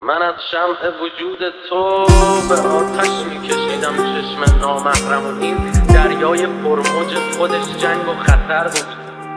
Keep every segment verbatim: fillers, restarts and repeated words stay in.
من از شمع وجود تو به آتش میکشیدم چشم نامحرم و این دریای پرموج خودش جنگ و خطر بود.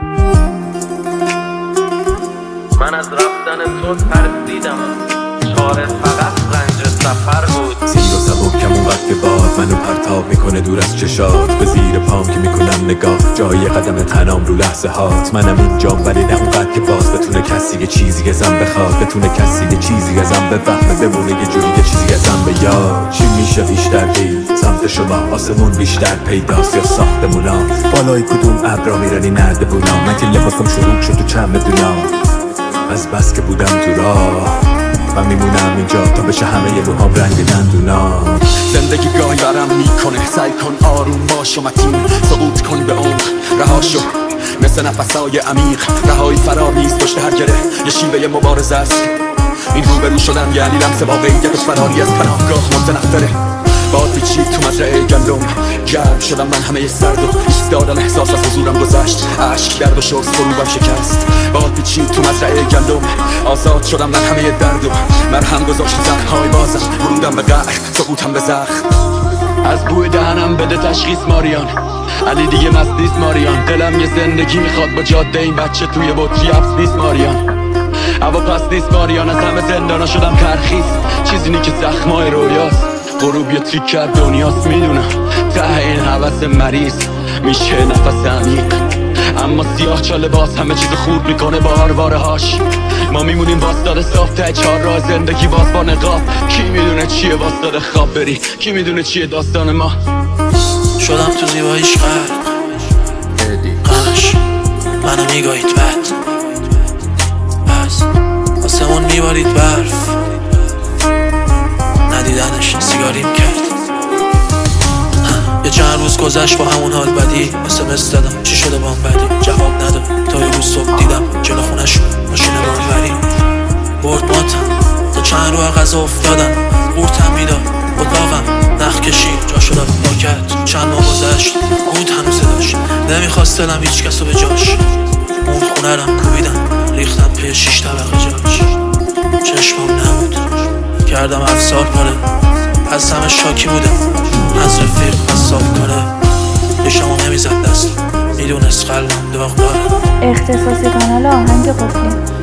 من از رفتن تو ترسیدم، چاره فقط رنج سفر بود. سیر و سبکم اونقدر که باد منو پرتاب میکنه دور از چشات، به زیر پام که میکنم نگاه جای قدم تنام رو لحظه هات. منم اینجام ولی نه اونقدر که باز بتونه کسی یه چیزی ازم بخواد، بتونه کسی یه چیزی ازم بفهمه، بمونه یه جوری یه چیزی ازم به یاد. چی میشه بیشتر دید سمت شما، آسمون بیشتر پیداست یا ساختمونا، بالای کدوم ابرا میرنی نردبونا. من که لباسم شروع شد تو چند بدونم، از بس که بودم تو راه من میمونم اینجا تا بشه همه ی موهام رنگ دندونا. زندگی گاهی برم میکنه، سعی کن آروم باش و متین، سقوط کن به عمق رها شو مثل نفسای عمیق. رهایی فرار نیست پشت هر گره یه شیوه مبارزه است. این روبرو شدن یعنی لمس واقعیت و فراری از پناهگاه متنفره. باد پیچید تو مزرعه گندم، گرم شدم من همه سرد و ایستادم، احساس از حضورم گذشت، عشق گرد و شخص فروبم شکست. باد پیچید تو مزرعه گندم، آزاد شدم من همه درد و مرهم گذاشت زخم‌های بازم، وروندم به قهر سقوطم به زخم. از بوی دهنم بده تشخیص ماریان، علی دیگه مست نیست ماریان. دلم یه زندگی میخواد با جاده این بچه توی بطری حبس نیست ماریان. هوا پس نیست ماریان، از همه زندانا شدم ترخیص، چیزی نی که زخمای رویاست. غروب یه تریک کرد دنیاست، میدونم ته این حوث مریض میشه نفس عمیق، اما سیاه چاله باز همه چیز خوب میکنه با هارواره هاش. ما میمونیم باستاده صاف ته چهار راه زندگی باز با نقاب. کی میدونه چیه باستاده خواب بری، کی میدونه چیه داستان ما. شدم تو زیباییش غرق، غمش منو میگاهید بد، پس آسمون میبارید برف، ندیدنش سیگاریم کرد. یه چند روز گذشت با همون حال بدی، اسمس دادم چی شده با هم بدی، جواب نداد تا یه روز صبح دیدم جلو خونش ماشین بانوری برد ماتم. تا چند رو غذا افتادم قورتم میداد اتاقم نخ کشید جا شدم پاکت. چند ماه گذشت بود هنوز داشت، نمیخواست دلم هیچ کسو به جاش. اون خونه رم کوبیدم ریختم پی شیش طبقه جاش. چشمم نبود کردم افسار پاره، از همه شاکی بودم از رفیق حساب کنه. بشمو نمیزد دست میدونست قلبم داغ داره. اختصاصی کانال آهنگ قفلی.